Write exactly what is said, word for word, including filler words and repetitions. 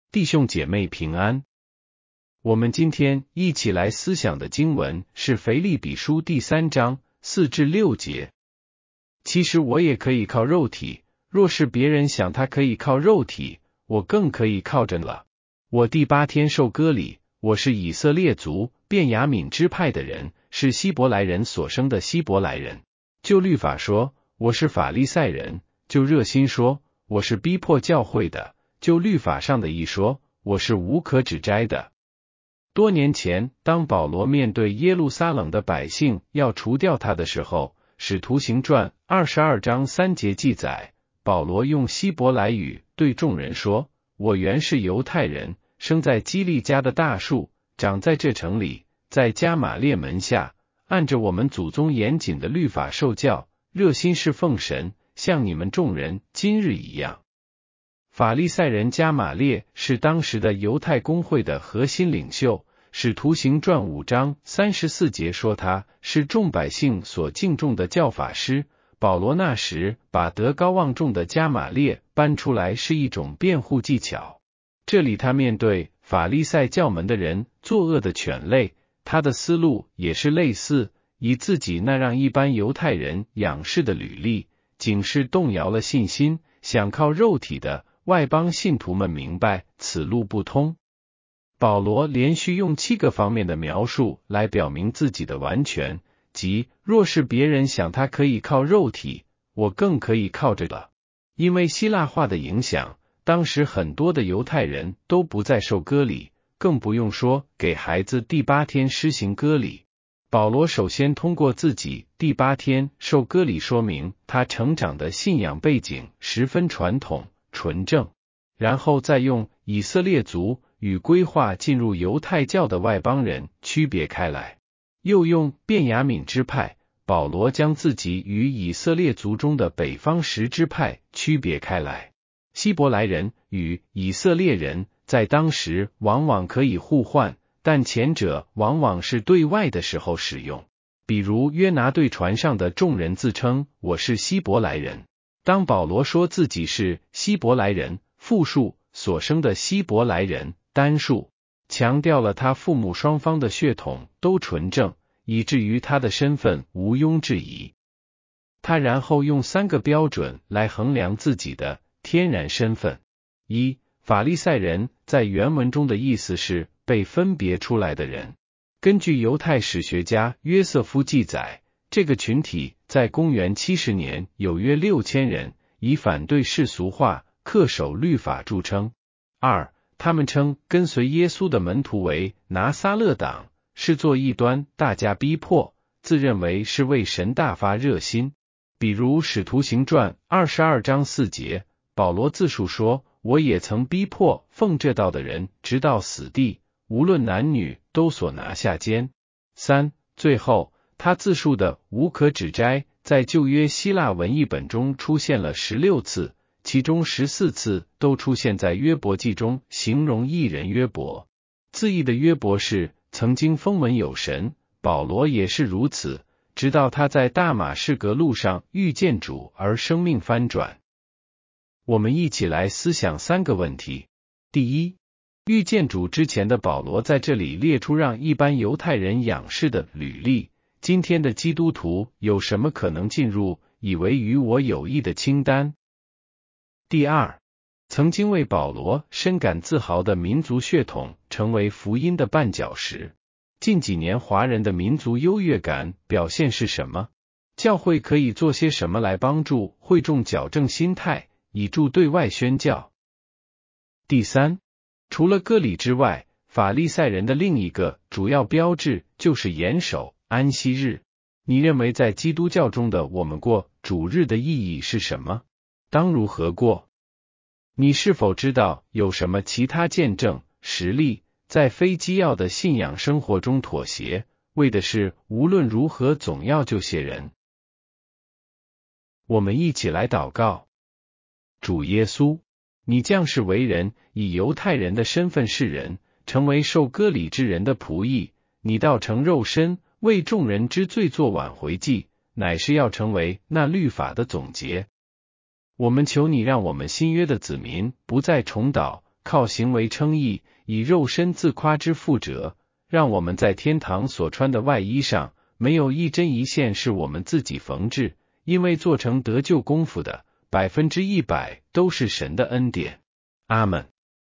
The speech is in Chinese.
弟兄姐妹平安。我们今天一起来思想的经文是腓立比书第三章四至六节。其实我也可以靠肉体，若是别人想他可以靠肉体，我更可以靠着了。我第八天受割礼，我是以色列族便雅悯支派的人，是希伯来人所生的希伯来人。就律法说，我是法利赛人；就热心说，我是逼迫教会的；就律法上的义说，我是无可指摘的。多年前，当保罗面对耶路撒冷的百姓要除掉他的时候，使徒行传二十二章三节记载，保罗用希伯来语对众人说，我原是犹太人，生在基利家的大树，长在这城里，在加玛列门下，按着我们祖宗严谨的律法受教，热心侍奉神，像你们众人今日一样。法利赛人加玛列是当时的犹太公会的核心领袖，使徒行传五章三十四节说他是众百姓所敬重的教法师。保罗那时把德高望重的加玛列搬出来是一种辩护技巧。这里他面对法利赛教门的人作恶的犬类，他的思路也是类似，以自己那让一般犹太人仰视的履历，仅是动摇了信心，想靠肉体的外邦信徒们明白此路不通。保罗连续用七个方面的描述来表明自己的完全，即若是别人想他可以靠肉体，我更可以靠着了。因为希腊化的影响，当时很多的犹太人都不再受割礼，更不用说给孩子第八天施行割礼。保罗首先通过自己第八天受割礼说明他成长的信仰背景十分传统纯正，然后再用以色列族与规划进入犹太教的外邦人区别开来，又用便雅悯支派，保罗将自己与以色列族中的北方十支派区别开来。希伯来人与以色列人在当时往往可以互换，但前者往往是对外的时候使用，比如约拿对船上的众人自称我是希伯来人。当保罗说自己是希伯来人复数所生的希伯来人单数，强调了他父母双方的血统都纯正，以至于他的身份毋庸置疑。他然后用三个标准来衡量自己的天然身份。一、法利赛人在原文中的意思是被分别出来的人。根据犹太史学家约瑟夫记载，这个群体在公元七十年有约六千人，以反对世俗化、恪守律法著称。二、他们称跟随耶稣的门徒为拿撒勒党，是做异端，大家逼迫，自认为是为神大发热心。比如使徒行传二十二章四节，保罗自述说，我也曾逼迫奉这道的人直到死地，无论男女都所拿下监。三、最后他自述的无可指摘在旧约希腊文译本中出现了十六次，其中十四次都出现在约伯记中，形容义人约伯。字义的约伯是曾经风闻有神，保罗也是如此，直到他在大马士革路上遇见主而生命翻转。我们一起来思想三个问题。第一，遇见主之前的保罗在这里列出让一般犹太人仰视的履历，今天的基督徒有什么可能进入以为与我有益的清单？第二，曾经为保罗深感自豪的民族血统成为福音的绊脚石。近几年华人的民族优越感表现是什么？教会可以做些什么来帮助会众矫正心态，以助对外宣教？第三，除了割礼之外，法利赛人的另一个主要标志就是严守安息日。你认为在基督教中的我们过主日的意义是什么？当如何过？你是否知道有什么其他见证实例在非基要的信仰生活中妥协，为的是无论如何总要救些人？我们一起来祷告。主耶稣，你降世为人，以犹太人的身份示人，成为受割礼之人的仆役，你道成肉身，为众人之罪做挽回祭，乃是要成为那律法的总结。我们求你让我们新约的子民不再重蹈靠行为称义，以肉身自夸之覆辙，让我们在天堂所穿的外衣上，没有一针一线是我们自己缝制，因为做成得救功夫的，百分之一百都是神的恩典。阿们。